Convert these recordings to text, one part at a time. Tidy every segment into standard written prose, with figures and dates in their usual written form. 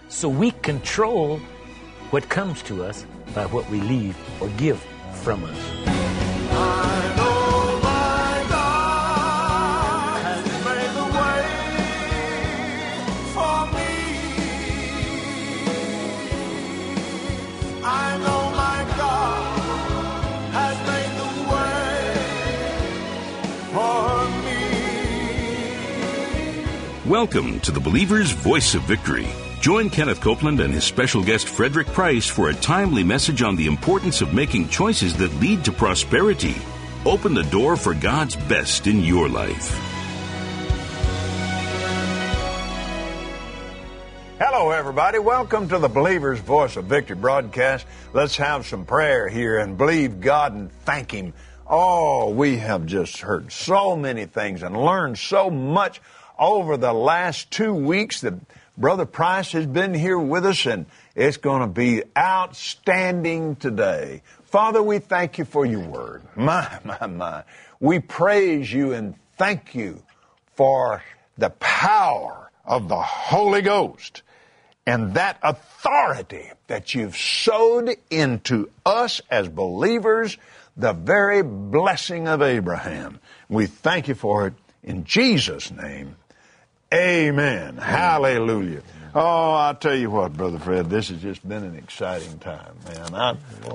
So we control what comes to us by what we leave or give from us. I know my God has made the way for me. I know my God has made the way for me. Welcome to the Believer's Voice of Victory. Join Kenneth Copeland and his special guest Frederick Price for a timely message on the importance of making choices that lead to prosperity. Open the door for God's best in your life. Hello, everybody. Welcome to the Believer's Voice of Victory broadcast. Let's have some prayer here and believe God and thank Him. Oh, we have just heard so many things and learned so much over the last 2 weeks that Brother Price has been here with us, and it's going to be outstanding today. Father, we thank you for your word. My. We praise you and thank you for the power of the Holy Ghost and that authority that you've sowed into us as believers, the very blessing of Abraham. We thank you for it in Jesus' name. Amen. Hallelujah. Oh, I'll tell you what, Brother Fred, this has just been an exciting time, man.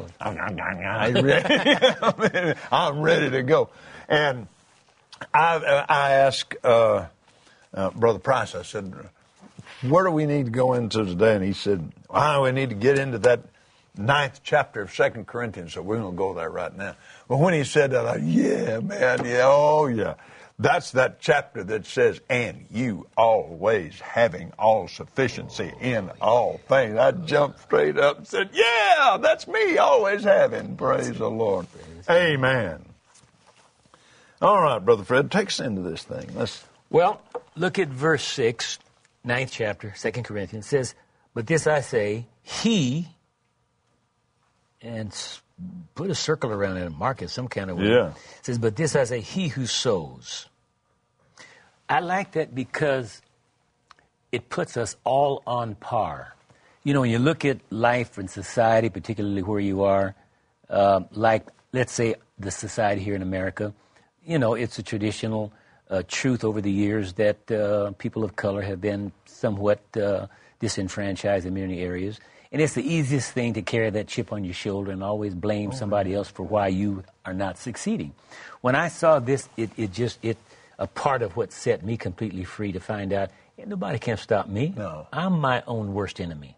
I'm ready to go. And I asked Brother Price, I said, where do we need to go into today? And he said, we need to get into that 9th chapter of 2 Corinthians, so we're going to go there right now. But when he said that, I yeah. That's that chapter that says, and you always having all sufficiency in all things. I jumped straight up and said, yeah, that's me, always having. Praise the Lord. Amen. All right, Brother Fred, take us into this thing. Well, look at verse 6, 9th chapter, 2 Corinthians. It says, but this I say, he, and put a circle around it and mark it some kind of way. Yeah. It says, but this I say, he who sows. I like that because it puts us all on par. You know, when you look at life and society, particularly where you are, like, let's say, the society here in America, you know, it's a traditional truth over the years that people of color have been somewhat disenfranchised in many areas. And it's the easiest thing to carry that chip on your shoulder and always blame somebody else for why you are not succeeding. When I saw this, it a part of what set me completely free to find out, nobody can stop me. No. I'm my own worst enemy.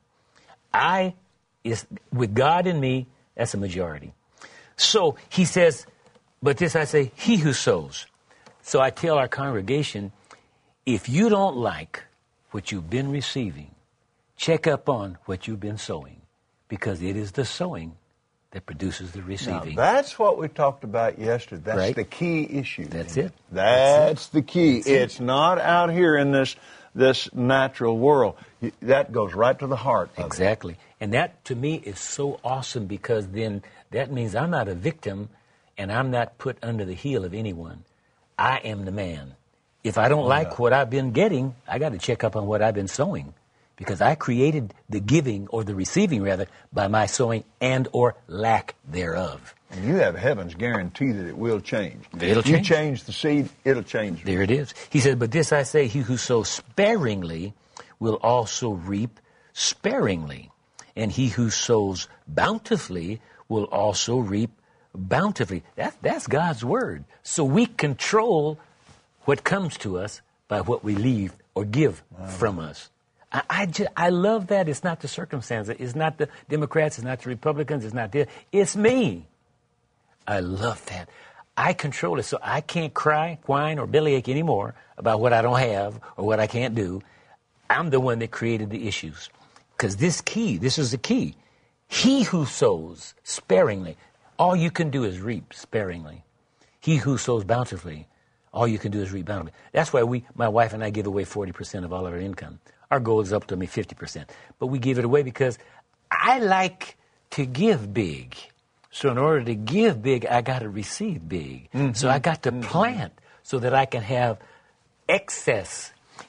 With God in me, that's a majority. So he says, but this I say, he who sows. So I tell our congregation, if you don't like what you've been receiving, check up on what you've been sowing, because it is the sowing that produces the receiving. Now, that's what we talked about yesterday. That's right. the key issue. That's it. That's the key. That's it's not out here in this natural world. That goes right to the heart of exactly. And that, to me, is so awesome, because then that means I'm not a victim and I'm not put under the heel of anyone. I am the man. If I don't like what I've been getting, I got to check up on what I've been sowing. Because I created the giving, or the receiving rather, by my sowing and or lack thereof. And you have heaven's guarantee that it will change. It'll if you change. change the seed, it'll change. There it is. He said, but this I say, he who sows sparingly will also reap sparingly. And he who sows bountifully will also reap bountifully. That's God's word. So we control what comes to us by what we leave or give from us. I love that. It's not the circumstances. It's not the Democrats. It's not the Republicans. It's not this. It's me. I love that. I control it, so I can't cry, whine, or bellyache anymore about what I don't have or what I can't do. I'm the one that created the issues. Because this is the key. He who sows sparingly, all you can do is reap sparingly. He who sows bountifully, all you can do is reap bountifully. That's why my wife and I give away 40% of all of our income. Our goal is up to 50%. But we give it away because I like to give big. So in order to give big, I got to receive big. Mm-hmm. So I got to plant so that I can have excess.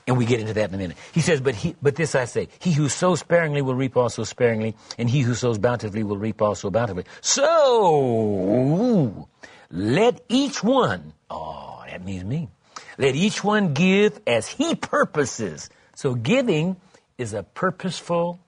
And we get into that in a minute. He says, but this I say, he who sows sparingly will reap also sparingly, and he who sows bountifully will reap also bountifully. So, let each one, that means me, let each one give as he purposes. So giving is a purposeful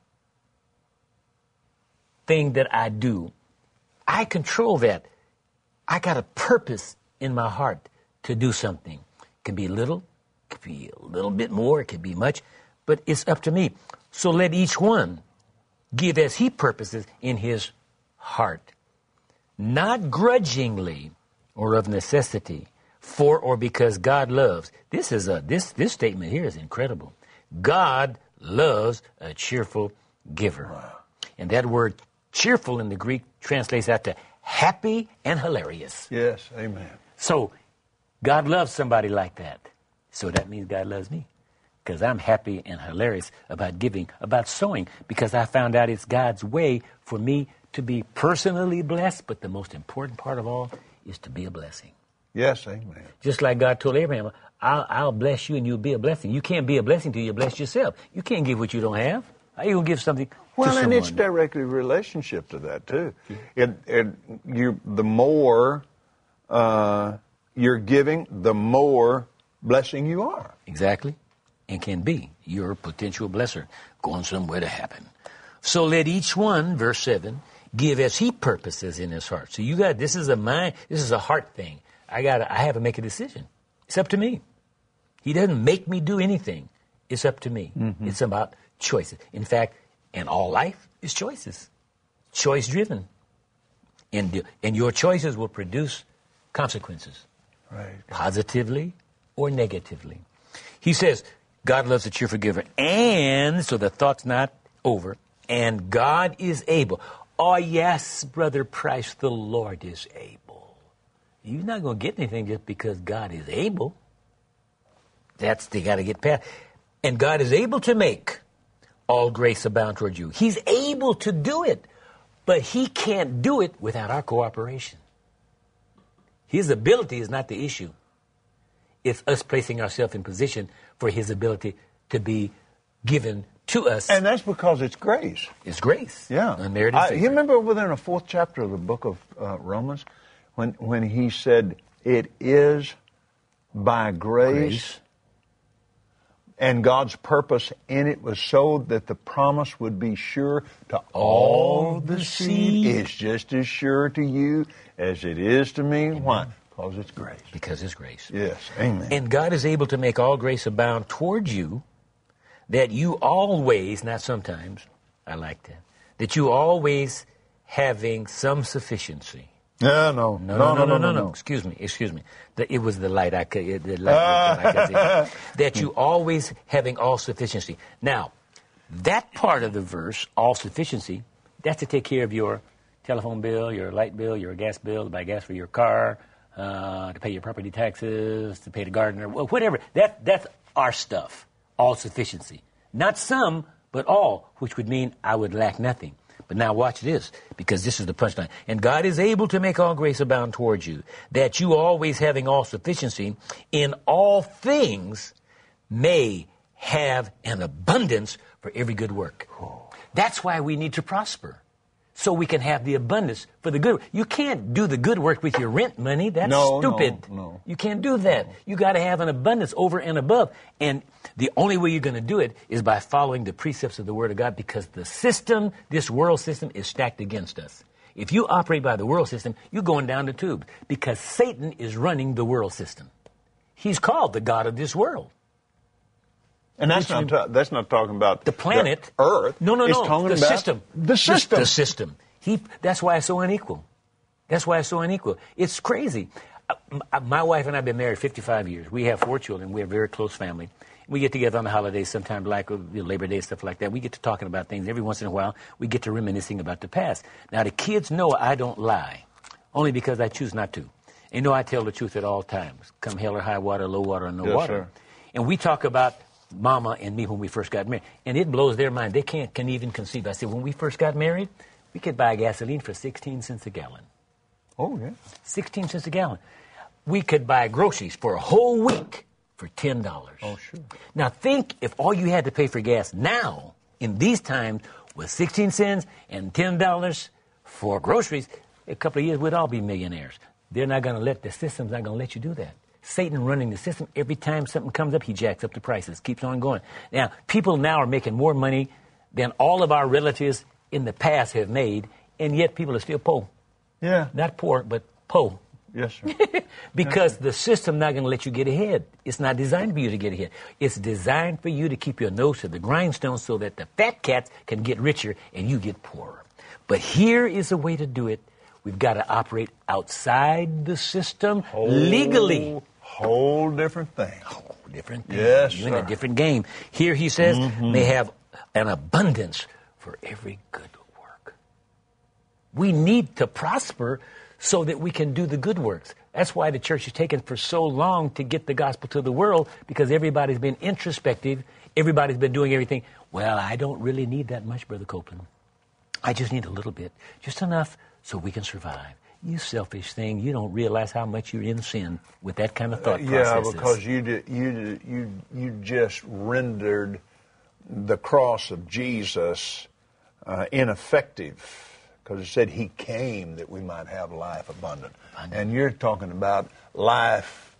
thing that I do. I control that. I got a purpose in my heart to do something. It can be little, it could be a little bit more, it could be much, but it's up to me. So let each one give as he purposes in his heart, not grudgingly or of necessity, for or because God loves. This statement here is incredible. God loves a cheerful giver. Wow. And that word cheerful in the Greek translates out to happy and hilarious. Yes, amen. So God loves somebody like that. So that means God loves me. Because I'm happy and hilarious about giving, about sowing, because I found out it's God's way for me to be personally blessed, but the most important part of all is to be a blessing. Yes, amen. Just like God told Abraham, I'll bless you and you'll be a blessing. You can't be a blessing till you bless yourself. You can't give what you don't have. How you going to give something to someone? And it's directly relationship to that, too. The more you're giving, the more blessing you are. Exactly. And can be your potential blesser going somewhere to happen. So let each one, verse 7, give as he purposes in his heart. So this is a heart thing. I have to make a decision. It's up to me. He doesn't make me do anything. It's up to me. Mm-hmm. It's about choices. In fact, in all life is choices. Choice driven. And your choices will produce consequences. Right. Positively or negatively. He says, God loves a cheerful giver. And, so the thought's not over, and God is able. Oh, yes, Brother Price, the Lord is able. You're not going to get anything just because God is able. They got to get past. And God is able to make all grace abound toward you. He's able to do it, but he can't do it without our cooperation. His ability is not the issue. It's us placing ourselves in position for his ability to be given to us. And that's because it's grace. It's grace. Yeah. Unmerited favor. You remember within the 4th chapter of the book of Romans when he said, it is by grace. And God's purpose in it was so that the promise would be sure to all the seed. It's just as sure to you as it is to me. Amen. Why? Because it's grace. Because it's grace. Yes, amen. And God is able to make all grace abound toward you, that you always, not sometimes, I like that you always having some sufficiency. No. Excuse me. It was the light I could see. That you always having all sufficiency. Now, that part of the verse, all sufficiency, that's to take care of your telephone bill, your light bill, your gas bill, to buy gas for your car, to pay your property taxes, to pay the gardener, whatever. That's our stuff, all sufficiency. Not some, but all, which would mean I would lack nothing. But now watch this, because this is the punchline. And God is able to make all grace abound towards you, that you always having all sufficiency in all things may have an abundance for every good work. That's why we need to prosper, so we can have the abundance for the good. You can't do the good work with your rent money. That's stupid. No. You can't do that. You got to have an abundance over and above. And the only way you're going to do it is by following the precepts of the Word of God, because the system, this world system, is stacked against us. If you operate by the world system, you're going down the tube, because Satan is running the world system. He's called the God of this world. And that's not talking about the planet, the earth. No. It's talking the about system. The system. The system. That's why it's so unequal. It's crazy. My wife and I have been married 55 years. We have 4 children. We're a very close family. We get together on the holidays, sometimes like Labor Day, stuff like that. We get to talking about things. Every once in a while, we get to reminiscing about the past. Now, the kids know I don't lie, only because I choose not to. They know I tell the truth at all times, come hell or high water, low water, or no water. Sir. And we talk about Mama and me when we first got married, and it blows their mind. They can't even conceive. I said, when we first got married, we could buy gasoline for 16 cents a gallon. Oh, yeah. 16 cents a gallon. We could buy groceries for a whole week for $10. Oh, sure. Now think if all you had to pay for gas now, in these times, was 16 cents and $10 for groceries, a couple of years we'd all be millionaires. They're not going to let, the system's not going to let you do that. Satan running the system, every time something comes up, he jacks up the prices, keeps on going. Now, people now are making more money than all of our relatives in the past have made, and yet people are still poor. Yeah. Not poor, but poor. Yes, sir. Because the system's not going to let you get ahead. It's not designed for you to get ahead. It's designed for you to keep your nose to the grindstone so that the fat cats can get richer and you get poorer. But here is a way to do it. We've got to operate outside the system legally. Whole different thing. Whole different thing. Yes, You're in sir. a different game. Here he says they have an abundance for every good work. We need to prosper so that we can do the good works. That's why the church has taken for so long to get the gospel to the world, because everybody's been introspective. Everybody's been doing everything. Well, I don't really need that much, Brother Copeland. I just need a little bit, just enough so we can survive. You selfish thing, you don't realize how much you're in sin with that kind of thought process. Yeah, because you just rendered the cross of Jesus ineffective. Because it said he came that we might have life abundant. And you're talking about life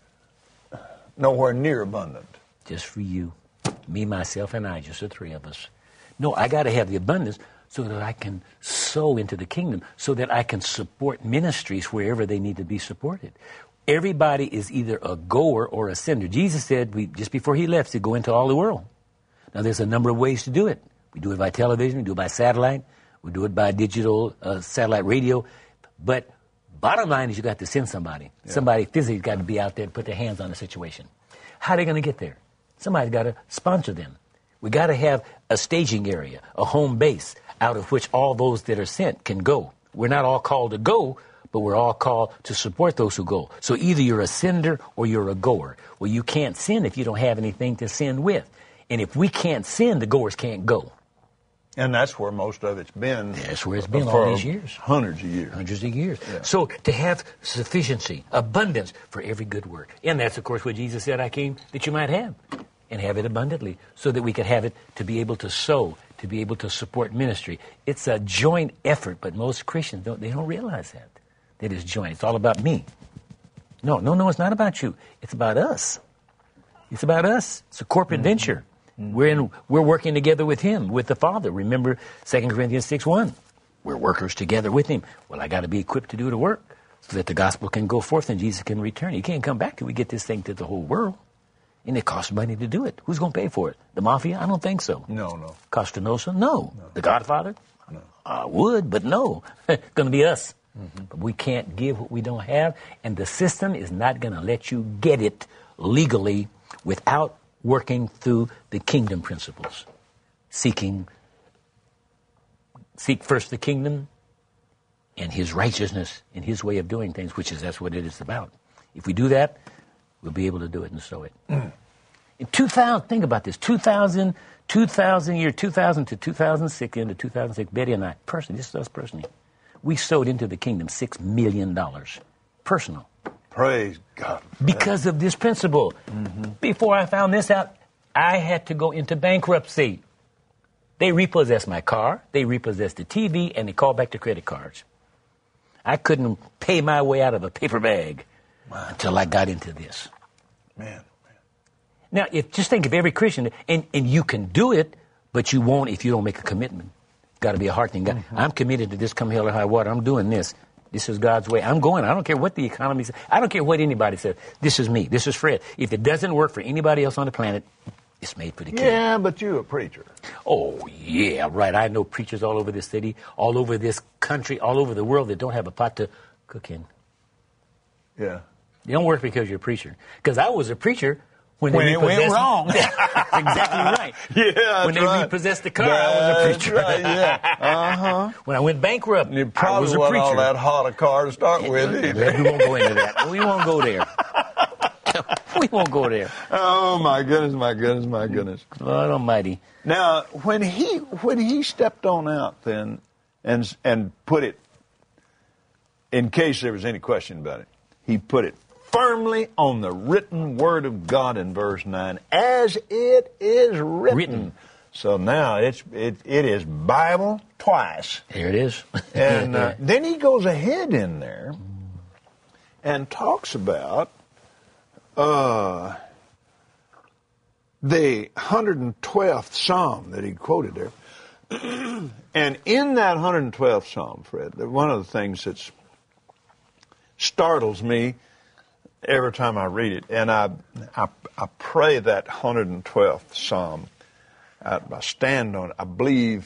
nowhere near abundant. Just for you, me, myself, and I, just the three of us. No, I got to have the abundance so that I can sow into the kingdom, so that I can support ministries wherever they need to be supported. Everybody is either a goer or a sender. Jesus said, just before he left, to go into all the world. Now, there's a number of ways to do it. We do it by television, we do it by satellite, we do it by digital satellite radio. But bottom line is you got to send somebody. Yeah. Somebody physically got to be out there and put their hands on the situation. How are they going to get there? Somebody's got to sponsor them. We got to have a staging area, a home base, out of which all those that are sent can go. We're not all called to go, but we're all called to support those who go. So either you're a sender or you're a goer. Well, you can't send if you don't have anything to send with. And if we can't send, the goers can't go. And that's where most of it's been. That's where it's been all these years. Hundreds of years. Hundreds of years. Yeah. So to have sufficiency, abundance for every good work. And that's, of course, what Jesus said, I came that you might have. And have it abundantly, so that we could have it to be able to sow, to be able to support ministry. It's a joint effort, but most Christians don't realize that. That it's joint. It's all about me. No, it's not about you. It's about us. It's about us. It's a corporate venture. We're working together with him, with the Father. Remember 2 Corinthians 6:1. We're workers together with him. Well, I got to be equipped to do the work so that the gospel can go forth and Jesus can return. He can't come back till we get this thing to the whole world. And it costs money to do it. Who's going to pay for it? The mafia? I don't think so. No. Costa Nostra? No. The Godfather? No. I would, but no. It's going to be us. But we can't give what we don't have, and the system is not going to let you get it legally without working through the kingdom principles. Seek first the kingdom and his righteousness and his way of doing things, that's what it is about. If we do that, we'll be able to do it and sow it. In 2000, think about this, 2000 to 2006, into 2006, Betty and I, personally, this is us personally, we sowed into the kingdom $6 million. Personal. Praise God. Because of this principle. Before I found this out, I had to go into bankruptcy. They repossessed my car, they repossessed the TV, and they called back the credit cards. I couldn't pay my way out of a paper bag until I got into this. Man. Now, just think of every Christian, and you can do it, but you won't if you don't make a commitment. Got to be a heart thing. I'm committed to this, come hell or high water. I'm doing this. This is God's way. I'm going. I don't care what the economy says. I don't care what anybody says. This is me. This is Fred. If it doesn't work for anybody else on the planet, it's made for the kingdom. Yeah, but you're a preacher. Oh, yeah, right. I know preachers all over this city, all over this country, all over the world that don't have a pot to cook in. Yeah. They don't work because you're a preacher. Because I was a preacher when it went wrong. That's exactly right. Yeah, that's when they right. repossessed the car, I was a preacher. Right, yeah. When I went bankrupt, You I probably was a wasn't preacher. all that hot a car to start with either. We won't go into that. We won't go there. We won't go there. Oh, my goodness. Lord Almighty. Now, when he stepped on out then and put it, in case there was any question about it, he put it firmly on the written word of God in verse 9, as it is written. So now it is Bible twice. Here it is. And then he goes ahead in there and talks about the 112th Psalm that he quoted there. And in that 112th Psalm, Fred, one of the things that startles me every time I read it, and I pray that 112th Psalm, I stand on it, I believe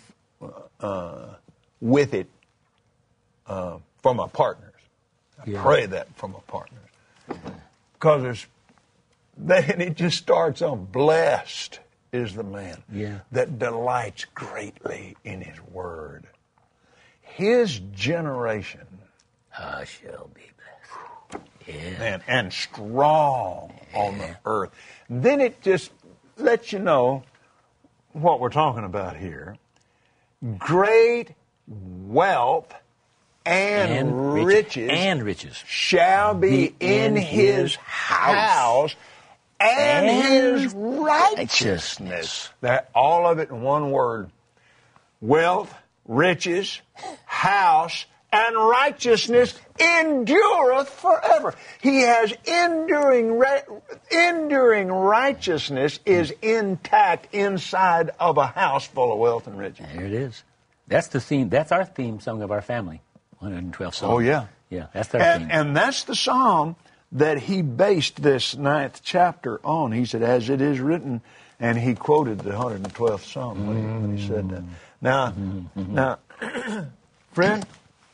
with it for my partners. I pray that for my partners. Because and it just starts on, blessed is the man that delights greatly in his word. His generation shall be blessed. And strong on the earth. Then it just lets you know what we're talking about here. Great wealth and riches shall be in his house and his righteousness. That all of it in one word. Wealth, riches, house, and righteousness endureth forever. He has enduring righteousness is intact inside of a house full of wealth and riches. There it is. That's the theme. That's our theme song of our family. 112 Psalm. Oh, yeah. Yeah, that's their theme. And that's the psalm that he based this 9th chapter on. He said, as it is written, and he quoted the 112th Psalm when he said that. Now, friend,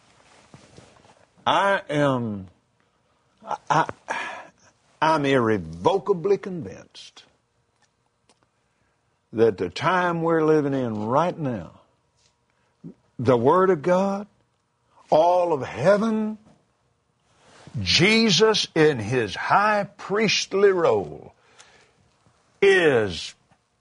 I'm irrevocably convinced that the time we're living in right now, the Word of God, all of heaven, Jesus in his high priestly role is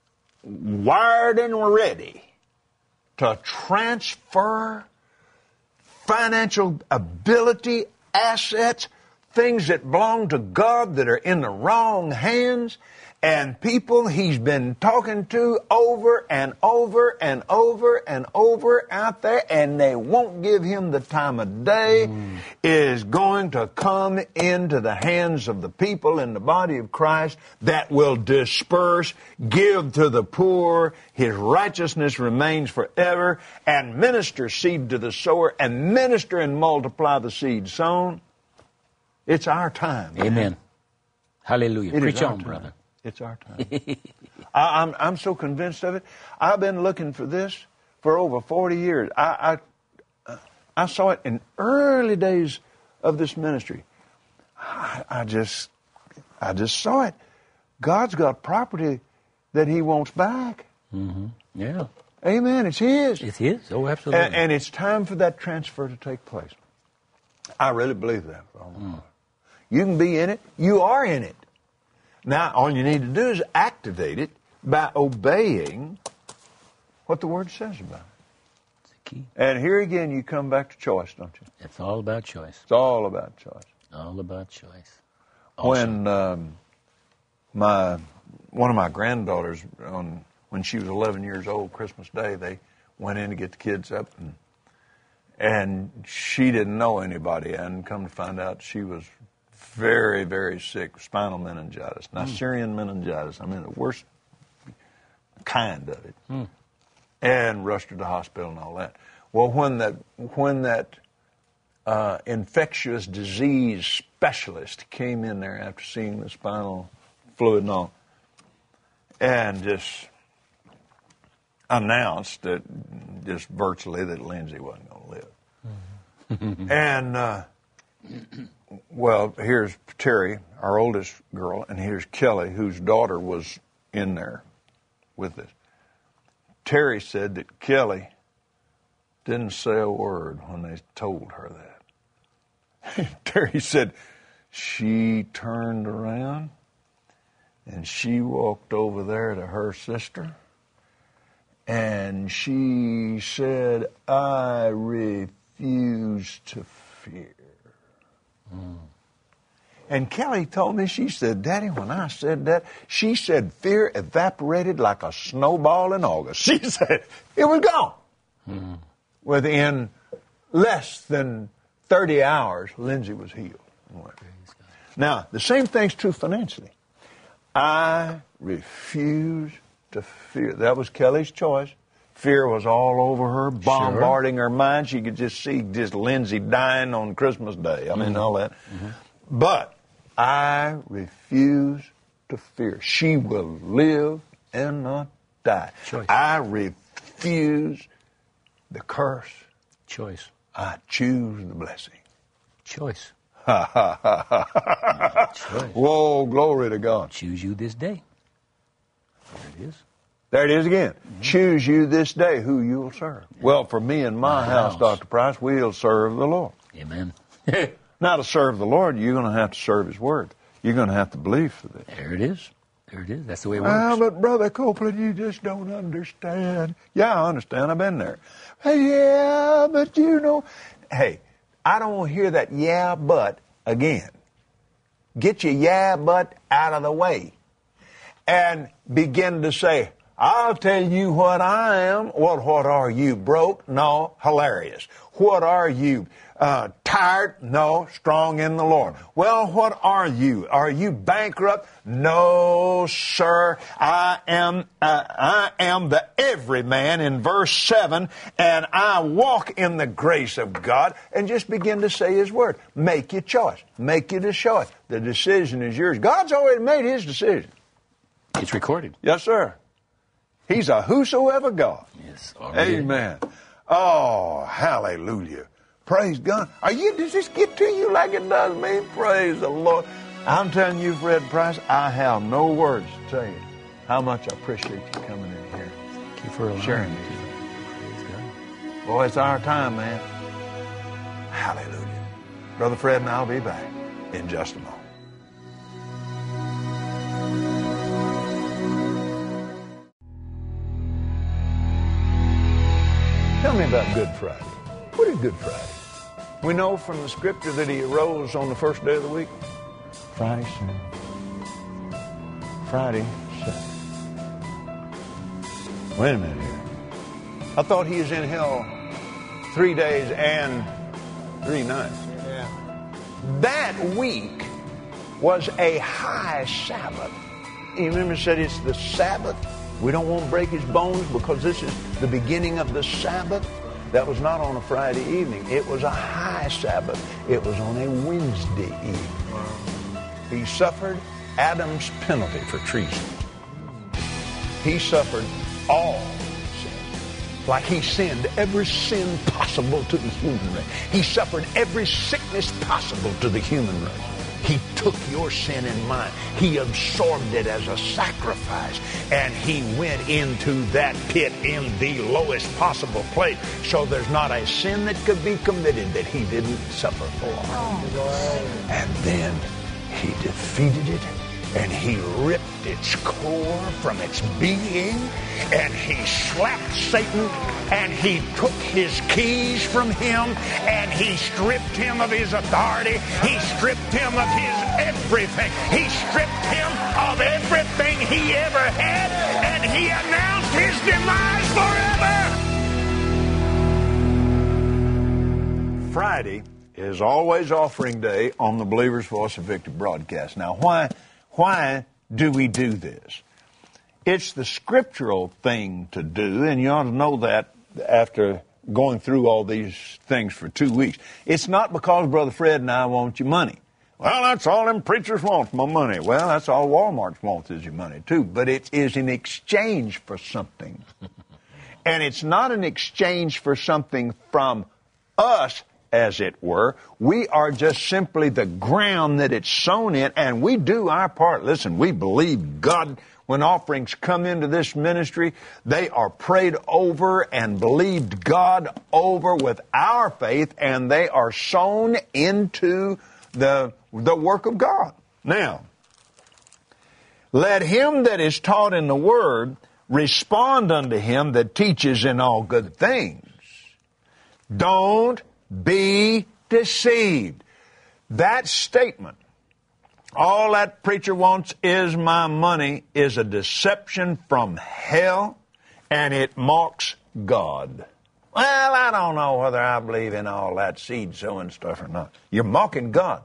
wired and ready to transfer financial ability, assets, things that belong to God that are in the wrong hands, and people he's been talking to over and over and over and over out there, and they won't give him the time of day, is going to come into the hands of the people in the body of Christ that will disperse, give to the poor, his righteousness remains forever, and minister seed to the sower, and minister and multiply the seed sown. It's our time. Amen. Man. Hallelujah. Preach on, time. brother. It's our time. I'm so convinced of it. I've been looking for this for over 40 years. I saw it in early days of this ministry. I just saw it. God's got property that he wants back. Mm-hmm. Yeah. Amen. It's his. It's his. Oh, absolutely. And it's time for that transfer to take place. I really believe that. You can be in it. You are in it. Now, all you need to do is activate it by obeying what the Word says about it. It's the key. And here again, you come back to choice, don't you? It's all about choice. It's all about choice. All about choice. Awesome. When one of my granddaughters, when she was 11 years old, Christmas Day, they went in to get the kids up, and she didn't know anybody, and come to find out she was very, very sick, spinal meningitis, Neisseria meningitis. I mean, the worst kind of it, and rushed her to the hospital and all that. Well, when that infectious disease specialist came in there after seeing the spinal fluid and all, and just announced that just virtually that Lindsay wasn't going to live, and. Well, here's Terry, our oldest girl, and here's Kelly, whose daughter was in there with us. Terry said that Kelly didn't say a word when they told her that. Terry said she turned around and she walked over there to her sister and she said, I refuse to fear. And Kelly told me, she said, Daddy, when I said that, she said fear evaporated like a snowball in August. She said it was gone. Mm-hmm. Within less than 30 hours, Lindsay was healed. Now, the same thing's true financially. I refuse to fear. That was Kelly's choice. Fear was all over her, bombarding her mind. She could just see just Lindsay dying on Christmas Day. I mean, all that. Mm-hmm. But I refuse to fear. She will live and not die. Choice. I refuse the curse. Choice. I choose the blessing. Choice. Ha, ha, ha, ha, ha. Choice. Whoa, glory to God. Choose you this day. There it is. There it is again. Mm-hmm. Choose you this day who you'll serve. Yeah. Well, for me and my house, Dr. Price, we'll serve the Lord. Amen. Now, to serve the Lord, you're going to have to serve His Word. You're going to have to believe for this. There it is. There it is. That's the way it works. Ah, but Brother Copeland, you just don't understand. Yeah, I understand. I've been there. Hey, yeah, but you know. Hey, I don't want to hear that yeah, but again. Get your yeah, but out of the way. And begin to say, I'll tell you what I am. What are you, broke? No, hilarious. What are you, tired? No, strong in the Lord. Well, what are you? Are you bankrupt? No, sir. I am the everyman in verse 7, and I walk in the grace of God. And just begin to say His Word. Make your choice. Make your choice. The decision is yours. God's already made His decision. It's recorded. Yes, sir. He's a whosoever God. Yes. Already. Amen. Oh, hallelujah. Praise God. Does this get to you like it does me? Praise the Lord. I'm telling you, Fred Price, I have no words to tell you how much I appreciate you coming in here. Thank you for sharing me. Praise God. Boy, it's our time, man. Hallelujah. Brother Fred and I'll be back in just a moment. Tell me about Good Friday. What is Good Friday? We know from the scripture that He arose on the first day of the week. Friday, Saturday. Friday, Saturday. Wait a minute here. I thought He was in hell 3 days and 3 nights. Yeah. That week was a high Sabbath. You remember it said it's the Sabbath? We don't want to break His bones because this is the beginning of the Sabbath. That was not on a Friday evening. It was a high Sabbath. It was on a Wednesday evening. He suffered Adam's penalty for treason. He suffered all sin. Like He sinned every sin possible to the human race. He suffered every sickness possible to the human race. He took your sin and mine. He absorbed it as a sacrifice. And He went into that pit in the lowest possible place. So there's not a sin that could be committed that He didn't suffer for. Oh. And then He defeated it. And He ripped its core from its being, and He slapped Satan, and He took his keys from him, and He stripped him of his authority. He stripped him of his everything. He stripped him of everything he ever had, and He announced his demise forever. Friday is always offering day on the Believer's Voice of Victory broadcast. Now, why do we do this? It's the scriptural thing to do, and you ought to know that after going through all these things for 2 weeks. It's not because Brother Fred and I want your money. Well, that's all them preachers want, my money. Well, that's all Walmart wants is your money, too. But it is in exchange for something. And it's not an exchange for something from us, as it were. We are just simply the ground that it's sown in, and we do our part. Listen, we believe God. When offerings come into this ministry, they are prayed over and believed God over with our faith, and they are sown into the work of God. Now, let him that is taught in the Word respond unto him that teaches in all good things. Don't be deceived. That statement All that preacher wants is my money is a deception from hell, and it mocks God. Well, I don't know whether I believe in all that seed sowing stuff or not. You're mocking God.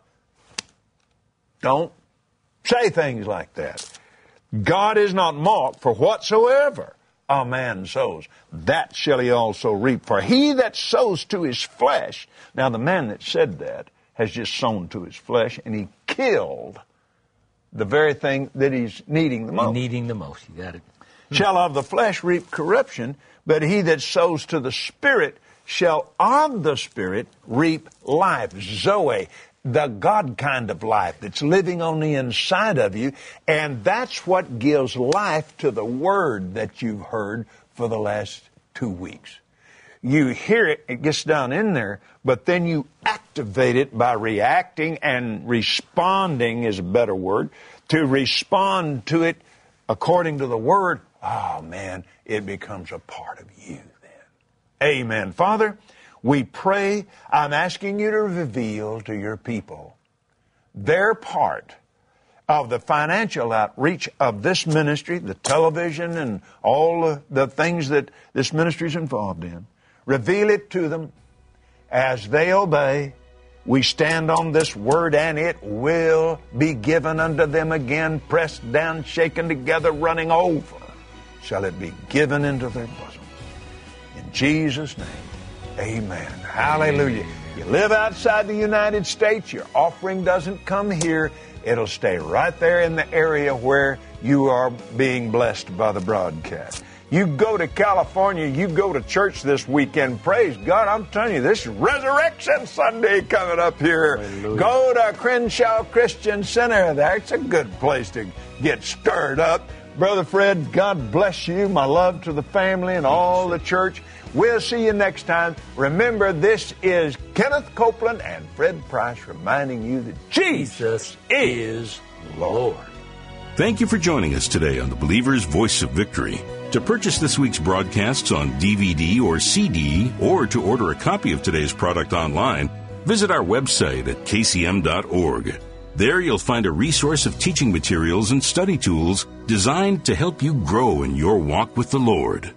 Don't say things like that. God is not mocked, for whatsoever a man sows, that shall he also reap. For he that sows to his flesh, now the man that said that has just sown to his flesh, and he killed the very thing that he's needing the most. Needing the most, you got it. Shall of the flesh reap corruption, but he that sows to the Spirit shall of the Spirit reap life, Zoe, the God kind of life that's living on the inside of you, and that's what gives life to the Word that you've heard for the last 2 weeks. You hear it, it gets down in there, but then you activate it by reacting, and responding is a better word, to respond to it according to the Word. Oh man, it becomes a part of you then. Amen. Father, we pray, I'm asking you to reveal to your people their part of the financial outreach of this ministry, the television and all the things that this ministry is involved in. Reveal it to them as they obey. We stand on this word, and it will be given unto them again, pressed down, shaken together, running over. Shall it be given into their bosom. In Jesus' name. Amen. Hallelujah. You live outside the United States, your offering doesn't come here. It'll stay right there in the area where you are being blessed by the broadcast. You go to California, you go to church this weekend, praise God, I'm telling you, this is Resurrection Sunday coming up here. Hallelujah. Go to Crenshaw Christian Center. That's a good place to get stirred up. Brother Fred, God bless you. My love to the family and all the church. We'll see you next time. Remember, this is Kenneth Copeland and Fred Price reminding you that Jesus is Lord. Thank you for joining us today on the Believer's Voice of Victory. To purchase this week's broadcasts on DVD or CD, or to order a copy of today's product online, visit our website at kcm.org. There you'll find a resource of teaching materials and study tools designed to help you grow in your walk with the Lord.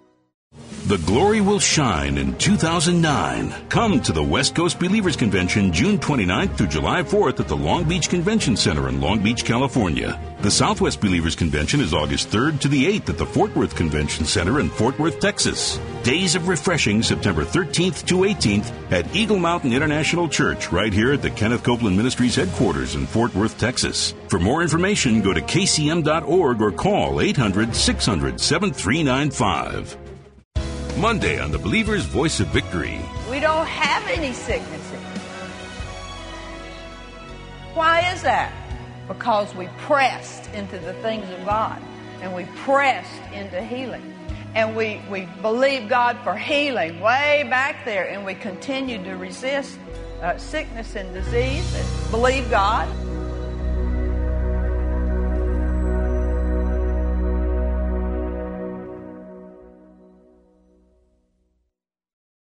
The glory will shine in 2009. Come to the West Coast Believers Convention June 29th through July 4th at the Long Beach Convention Center in Long Beach, California. The Southwest Believers Convention is August 3rd to the 8th at the Fort Worth Convention Center in Fort Worth, Texas. Days of Refreshing September 13th to 18th at Eagle Mountain International Church right here at the Kenneth Copeland Ministries headquarters in Fort Worth, Texas. For more information, go to kcm.org or call 800-600-7395. Monday on the Believer's Voice of Victory. We don't have any sicknesses. Why is that? Because we pressed into the things of God, and we pressed into healing. And we believe God for healing way back there, and we continued to resist sickness and disease and believe God.